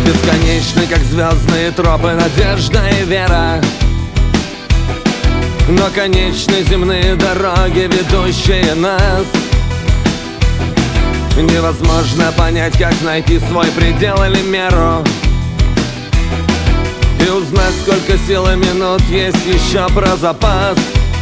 Бесконечны, как звездные тропы, надежда и вера. Но конечны земные дороги, ведущие нас. Невозможно понять, как найти свой предел или меру, и узнать, сколько сил и минут есть еще про запас.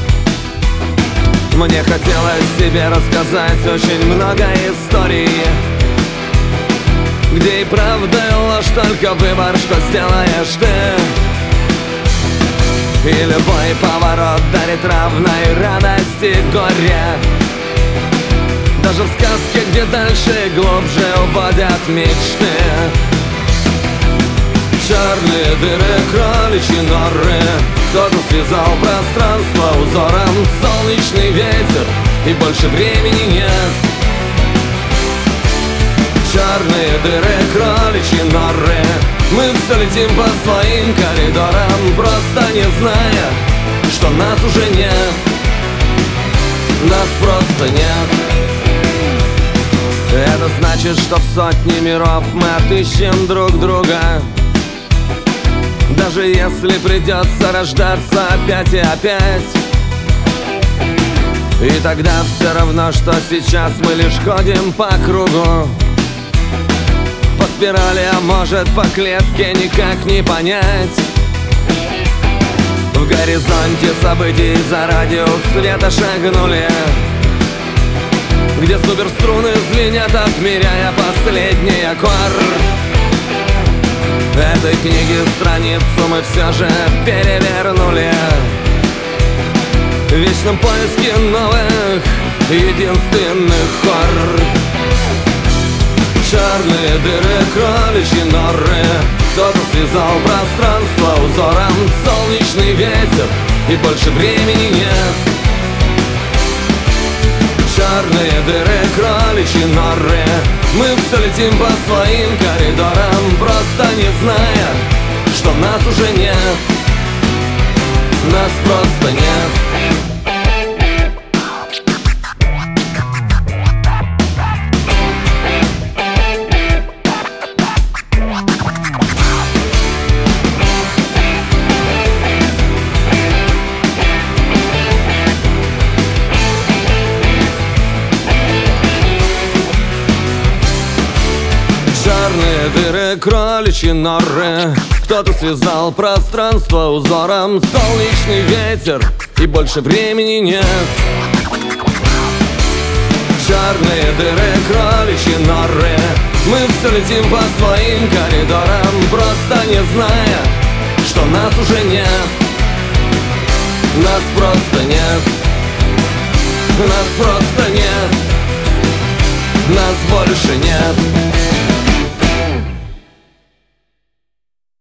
Мне хотелось тебе рассказать очень много историй, где и правда, и ложь, только выбор, что сделаешь ты. И любой поворот дарит равной радость и горе. Даже в сказке, где дальше и глубже уводят мечты. Черные дыры, кроличьи норы, кто-то связал пространство узором. Солнечный ветер, и больше времени нет. Черные дыры, кроличьи норы, мы все летим по своим коридорам, просто не зная, что нас уже нет. Нас просто нет. Это значит, что в сотне миров мы отыщем друг друга, даже если придется рождаться опять и опять. И тогда все равно, что сейчас мы лишь ходим по кругу, по спирали, а может по клетке, никак не понять. В горизонте событий за радиус света шагнули, где суперструны звенят, отмеряя последний аккорд. Этой книги страницу мы все же перевернули, в вечном поиске новых единственных хорд. Черные дыры, кроличьи норы, кто-то связал пространство узором. Солнечный ветер, и больше времени нет. Черные дыры, кроличьи норы, мы все летим по своим коридорам, просто не зная, что нас уже нет. Нас просто нет. Черные дыры, кроличьи норы, кто-то связал пространство узором. Солнечный ветер, и больше времени нет. Черные дыры, кроличьи норы, мы все летим по своим коридорам, просто не зная, что нас уже нет. Нас просто нет. Нас просто нет. Нас больше нет.